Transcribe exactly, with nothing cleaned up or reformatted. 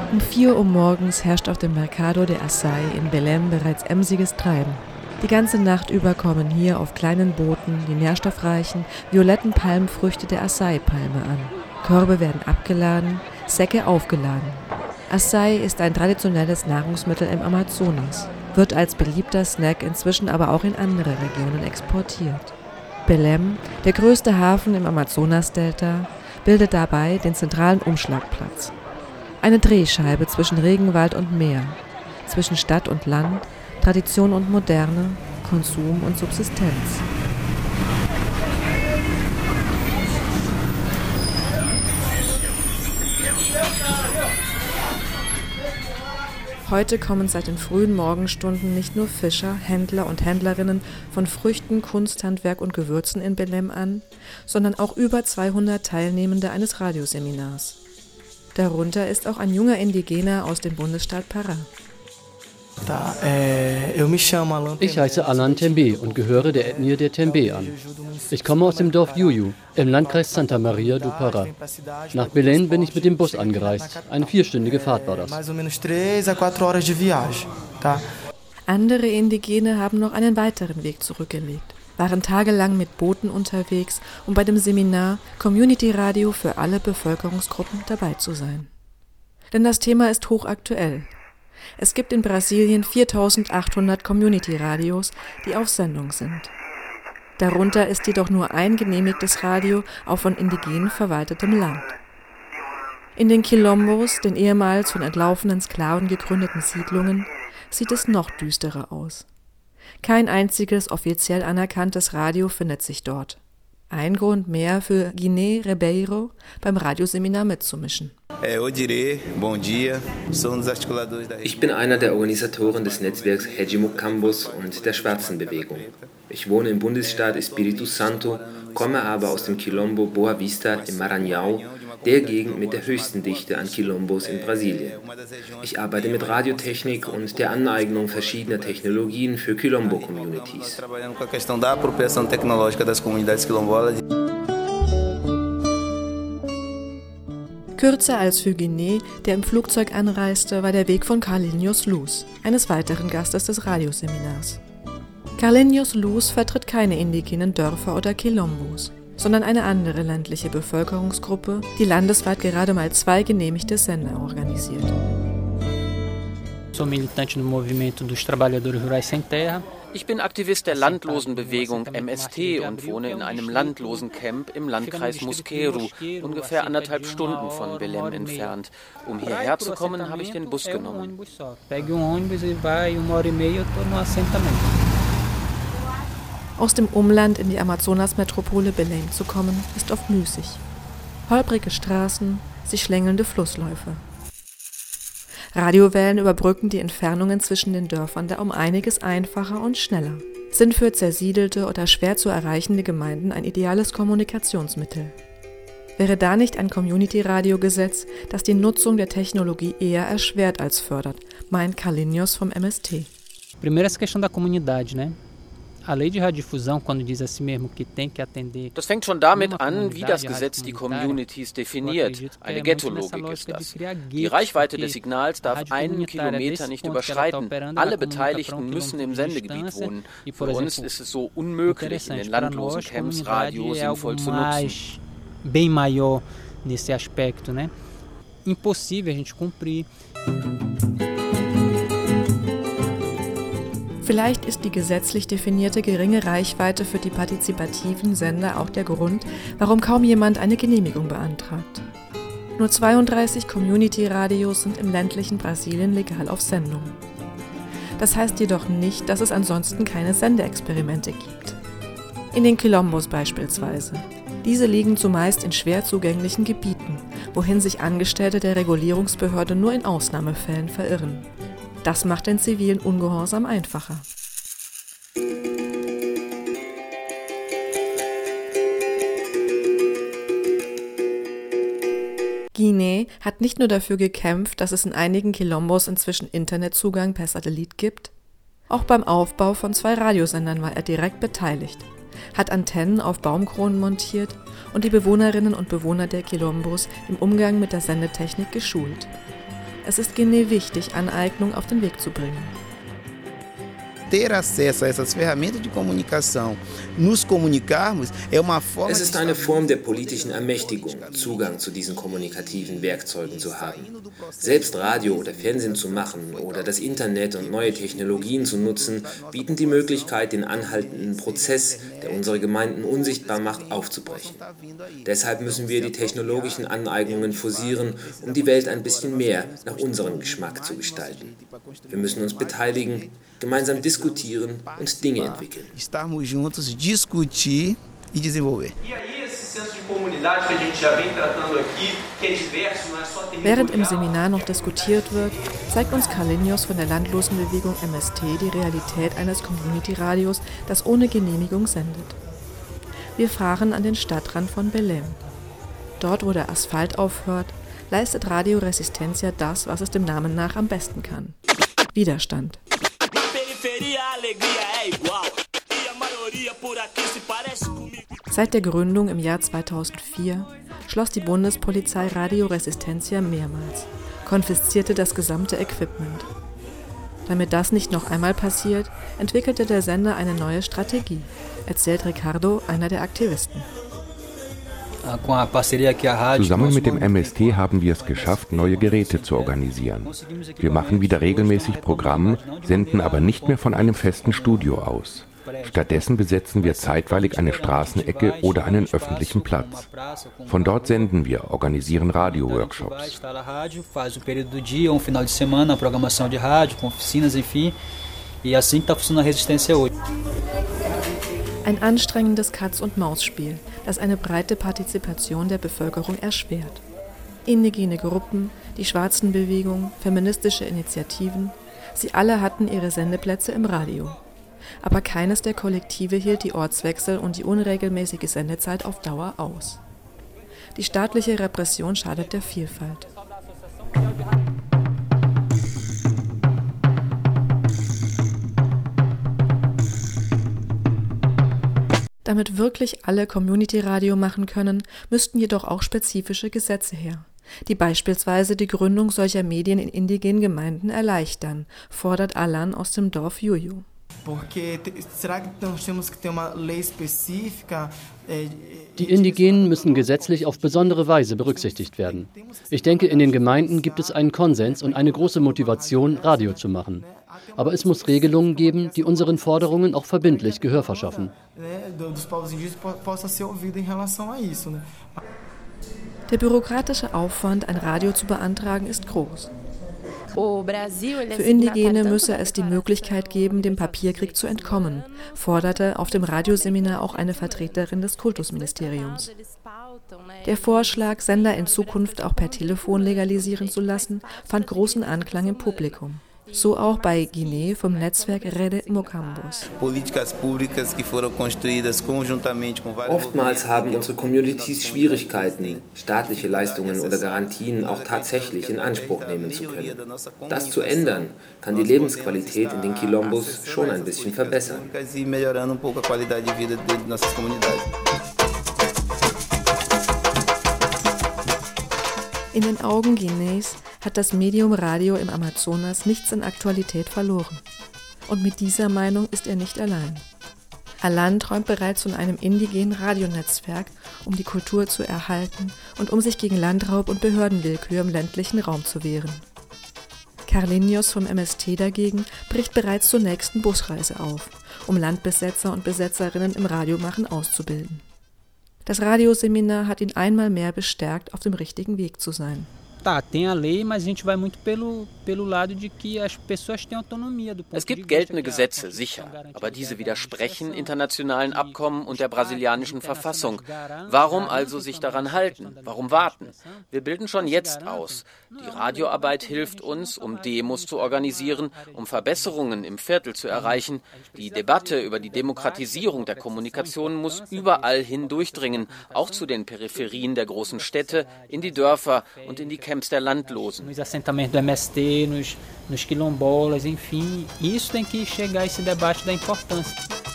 Um vier Uhr morgens herrscht auf dem Mercado de Açaí in Belém bereits emsiges Treiben. Die ganze Nacht über kommen hier auf kleinen Booten die nährstoffreichen, violetten Palmfrüchte der Açaí-Palme an. Körbe werden abgeladen, Säcke aufgeladen. Açaí ist ein traditionelles Nahrungsmittel im Amazonas, wird als beliebter Snack inzwischen aber auch in andere Regionen exportiert. Belém, der größte Hafen im Amazonasdelta, bildet dabei den zentralen Umschlagplatz. Eine Drehscheibe zwischen Regenwald und Meer, zwischen Stadt und Land, Tradition und Moderne, Konsum und Subsistenz. Heute kommen seit den frühen Morgenstunden nicht nur Fischer, Händler und Händlerinnen von Früchten, Kunsthandwerk und Gewürzen in Belém an, sondern auch über zweihundert Teilnehmende eines Radioseminars. Darunter ist auch ein junger Indigener aus dem Bundesstaat Pará. Ich heiße Alan Tembe und gehöre der Ethnie der Tembe an. Ich komme aus dem Dorf Juju im Landkreis Santa Maria do Pará. Nach Belém bin ich mit dem Bus angereist. Eine vierstündige Fahrt war das. Andere Indigene haben noch einen weiteren Weg zurückgelegt, waren tagelang mit Booten unterwegs, um bei dem Seminar Community Radio für alle Bevölkerungsgruppen dabei zu sein. Denn das Thema ist hochaktuell. Es gibt in Brasilien viertausendachthundert Community-Radios, die auf Sendung sind. Darunter ist jedoch nur ein genehmigtes Radio auf von Indigenen verwaltetem Land. In den Quilombos, den ehemals von entlaufenen Sklaven gegründeten Siedlungen, sieht es noch düsterer aus. Kein einziges offiziell anerkanntes Radio findet sich dort. Ein Grund mehr für Guiné Ribeiro beim Radioseminar mitzumischen. Ich bin einer der Organisatoren des Netzwerks Regimocambos und der Schwarzenbewegung. Ich wohne im Bundesstaat Espírito Santo, komme aber aus dem Quilombo Boa Vista im Maranhão, der Gegend mit der höchsten Dichte an Quilombos in Brasilien. Ich arbeite mit Radiotechnik und der Aneignung verschiedener Technologien für Quilombo-Communities. Kürzer als für Guiné, der im Flugzeug anreiste, war der Weg von Carlinhos Luz, eines weiteren Gastes des Radioseminars. Carlinhos Luz vertritt keine indigenen Dörfer oder Quilombos, sondern eine andere ländliche Bevölkerungsgruppe, die landesweit gerade mal zwei genehmigte Sender organisiert. Ich bin Aktivist der Landlosenbewegung M S T und wohne in einem Landlosencamp im Landkreis Mosqueiro, ungefähr anderthalb Stunden von Belém entfernt. Um hierher zu kommen, habe ich den Bus genommen. Aus dem Umland in die Amazonas-Metropole Belém zu kommen, ist oft müßig. Holprige Straßen, sich schlängelnde Flussläufe. Radiowellen überbrücken die Entfernungen zwischen den Dörfern da um einiges einfacher und schneller, sind für zersiedelte oder schwer zu erreichende Gemeinden ein ideales Kommunikationsmittel. Wäre da nicht ein Community-Radio-Gesetz, das die Nutzung der Technologie eher erschwert als fördert, meint Carlinhos vom M S T. Primeiro essa questão da comunidade, né? Das fängt schon damit an, wie das Gesetz die Communities definiert. Eine Ghetto-Logik ist das. Die Reichweite des Signals darf einen Kilometer nicht überschreiten. Alle Beteiligten müssen im Sendegebiet wohnen. Für uns ist es so unmöglich, in den landlosen Camps Radio sinnvoll zu nutzen. Bem maior nesse aspecto, né? Impossível a gente cumprir. Vielleicht ist die gesetzlich definierte geringe Reichweite für die partizipativen Sender auch der Grund, warum kaum jemand eine Genehmigung beantragt. Nur zweiunddreißig Community-Radios sind im ländlichen Brasilien legal auf Sendung. Das heißt jedoch nicht, dass es ansonsten keine Sendeexperimente gibt. In den Quilombos beispielsweise. Diese liegen zumeist in schwer zugänglichen Gebieten, wohin sich Angestellte der Regulierungsbehörde nur in Ausnahmefällen verirren. Das macht den zivilen Ungehorsam einfacher. Guinée hat nicht nur dafür gekämpft, dass es in einigen Quilombos inzwischen Internetzugang per Satellit gibt. Auch beim Aufbau von zwei Radiosendern war er direkt beteiligt, hat Antennen auf Baumkronen montiert und die Bewohnerinnen und Bewohner der Quilombos im Umgang mit der Sendetechnik geschult. Es ist Guinée wichtig, Aneignung auf den Weg zu bringen. Ter acesso a essas ferramentas de comunicação, nos comunicarmos, é uma forma. Es ist eine Form der politischen Ermächtigung, Zugang zu diesen kommunikativen Werkzeugen zu haben. Selbst Radio oder Fernsehen zu machen oder das Internet und neue Technologien zu nutzen, bieten die Möglichkeit, den anhaltenden Prozess, der unsere Gemeinden unsichtbar macht, aufzubrechen. Deshalb müssen wir die technologischen Aneignungen forcieren, um die Welt ein bisschen mehr nach unserem Geschmack zu gestalten. Wir müssen uns beteiligen, gemeinsam diskutieren und Dinge entwickeln. Estarmos juntos, discutir e desenvolver. Während im Seminar noch diskutiert wird, zeigt uns Carlinhos von der Landlosenbewegung M S T die Realität eines Community-Radios, das ohne Genehmigung sendet. Wir fahren an den Stadtrand von Belém. Dort, wo der Asphalt aufhört, leistet Radio Resistencia das, was es dem Namen nach am besten kann: Widerstand. Seit der Gründung im Jahr zweitausendvier schloss die Bundespolizei Radio Resistencia mehrmals, konfiszierte das gesamte Equipment. Damit das nicht noch einmal passiert, entwickelte der Sender eine neue Strategie, erzählt Ricardo, einer der Aktivisten. Zusammen mit dem M S T haben wir es geschafft, neue Geräte zu organisieren. Wir machen wieder regelmäßig Programm, senden aber nicht mehr von einem festen Studio aus. Stattdessen besetzen wir zeitweilig eine Straßenecke oder einen öffentlichen Platz. Von dort senden wir, organisieren Radio-Workshops. Ein anstrengendes Katz-und-Maus-Spiel, das eine breite Partizipation der Bevölkerung erschwert. Indigene Gruppen, die Schwarzenbewegung, feministische Initiativen, sie alle hatten ihre Sendeplätze im Radio. Aber keines der Kollektive hielt die Ortswechsel und die unregelmäßige Sendezeit auf Dauer aus. Die staatliche Repression schadet der Vielfalt. Damit wirklich alle Community-Radio machen können, müssten jedoch auch spezifische Gesetze her, die beispielsweise die Gründung solcher Medien in indigenen Gemeinden erleichtern, fordert Alan aus dem Dorf Yuyu. Die Indigenen müssen gesetzlich auf besondere Weise berücksichtigt werden. Ich denke, in den Gemeinden gibt es einen Konsens und eine große Motivation, Radio zu machen. Aber es muss Regelungen geben, die unseren Forderungen auch verbindlich Gehör verschaffen. Der bürokratische Aufwand, ein Radio zu beantragen, ist groß. Für Indigene müsse es die Möglichkeit geben, dem Papierkrieg zu entkommen, forderte auf dem Radioseminar auch eine Vertreterin des Kultusministeriums. Der Vorschlag, Sender in Zukunft auch per Telefon legalisieren zu lassen, fand großen Anklang im Publikum. So auch bei Guinée vom Netzwerk Rede Mocambos. Oftmals haben unsere Communities Schwierigkeiten, staatliche Leistungen oder Garantien auch tatsächlich in Anspruch nehmen zu können. Das zu ändern, kann die Lebensqualität in den Quilombos schon ein bisschen verbessern. In den Augen Guineas hat das Medium Radio im Amazonas nichts an Aktualität verloren. Und mit dieser Meinung ist er nicht allein. Alan träumt bereits von einem indigenen Radionetzwerk, um die Kultur zu erhalten und um sich gegen Landraub und Behördenwillkür im ländlichen Raum zu wehren. Carlinhos vom M S T dagegen bricht bereits zur nächsten Busreise auf, um Landbesetzer und Besetzerinnen im Radiomachen auszubilden. Das Radioseminar hat ihn einmal mehr bestärkt, auf dem richtigen Weg zu sein. Es gibt geltende Gesetze, sicher, aber diese widersprechen internationalen Abkommen und der brasilianischen Verfassung. Warum also sich daran halten? Warum warten? Wir bilden schon jetzt aus. Die Radioarbeit hilft uns, um Demos zu organisieren, um Verbesserungen im Viertel zu erreichen. Die Debatte über die Demokratisierung der Kommunikation muss überall hin durchdringen, auch zu den Peripherien der großen Städte, in die Dörfer und in die Camps der Landlosen. Nos assentamentos do M S T, nos, nos quilombolas, enfim, isso tem que chegar a esse debate da importância.